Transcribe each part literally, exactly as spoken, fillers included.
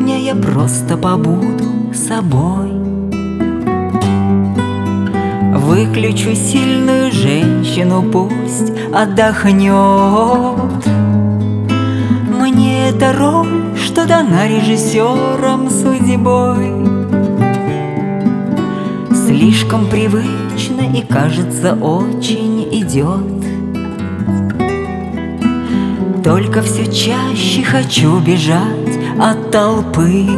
сегодня я просто побуду собой. Выключу сильную женщину, пусть отдохнет. Мне эта роль, что дана режиссером судьбой, слишком привычно и, кажется, очень идет. Только все чаще хочу бежать от толпы,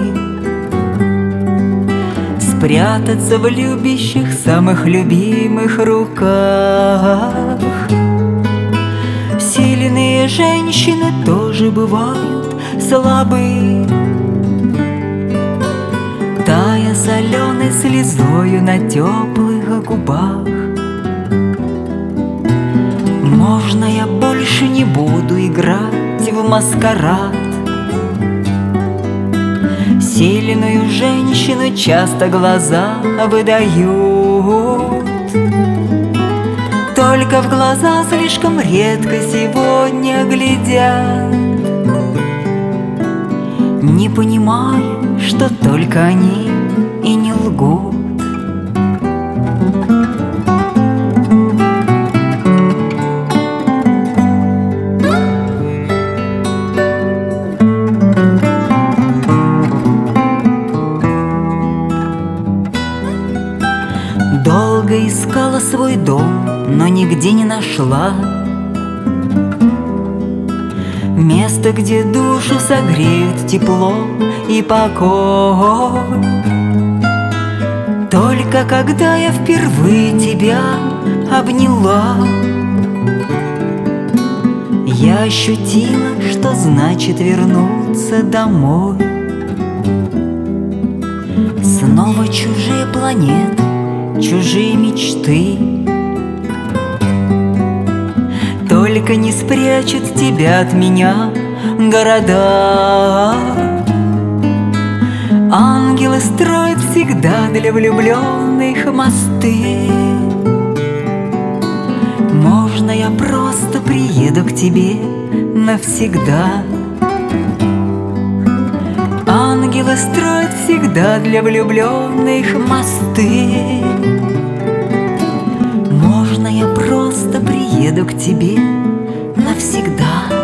спрятаться в любящих, самых любимых руках. Сильные женщины тоже бывают слабы, тая соленой слезою на теплых губах. Можно я больше не буду играть в маскарад? Сильную женщину часто глаза выдают, только в глаза слишком редко сегодня глядят. Не понимаю, что только они и не лгут. Долго искала свой дом, но нигде не нашла место, где душу согреют тепло и покой. Только когда я впервые тебя обняла, я ощутила, что значит вернуться домой. Снова чужие планеты, чужие мечты, только не спрячут тебя от меня города. Ангелы строят всегда для влюбленных мосты. Можно я просто приеду к тебе навсегда? Ангелы строят всегда для влюбленных мосты. Можно я просто приеду к тебе навсегда?